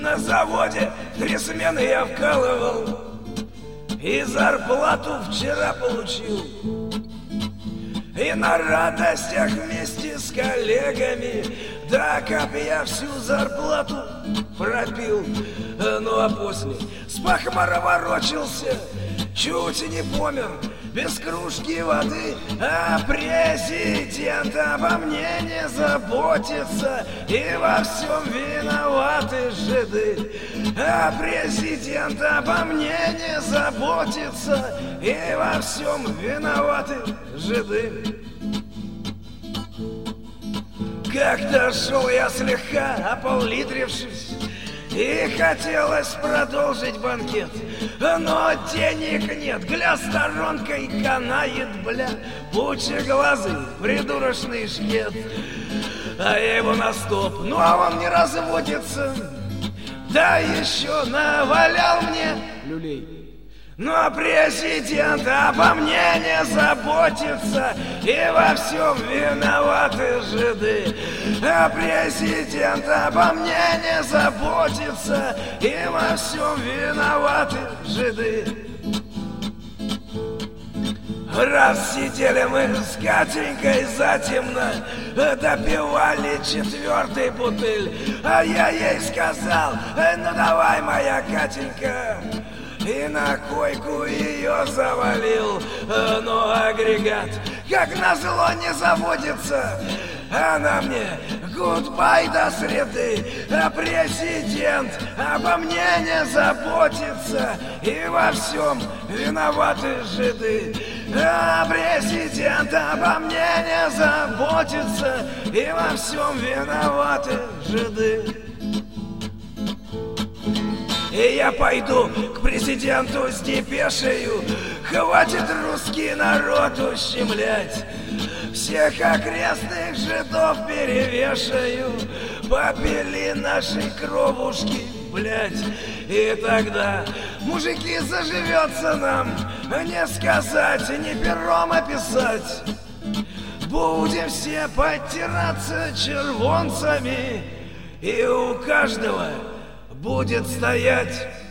На заводе 3 смены я вкалывал и зарплату вчера получил. И на радостях вместе с коллегами до копья всю зарплату пропил. Ну а после с похмара ворочался, чуть не помер без кружки воды. А президент обо мне не заботится, и во всем виноваты жиды. А президент обо мне не заботится, и во всем виноваты жиды. Как-то шел я слегка опол-литрившись, и хотелось продолжить банкет, но денег нет, гля, сторонкой канает, бля, пучеглазый придурочный шкет. А я его на стоп, ну а он не разводится, да еще навалял мне люлей. Ну а президент обо мне не заботится, и во всем виноваты жиды. А президент обо мне не заботится, и во всем виноваты жиды. Раз сидели мы с Катенькой затемно, допивали 4-й бутыль, а я ей сказал: ну давай, моя Катенька. И на койку ее завалил, но агрегат, как назло, не заводится. Она мне: гудбай до среды, а президент обо мне не заботится, и во всем виноваты жиды. А президент обо мне не заботится, и во всем виноваты жиды. И я пойду к президенту с депешею: хватит русский народ ущемлять, всех окрестных жидов перевешаю, попили наши кровушки, блять. И тогда, мужики, заживется нам не сказать, не пером описать. Будем все подтираться червонцами, и у каждого будет стоять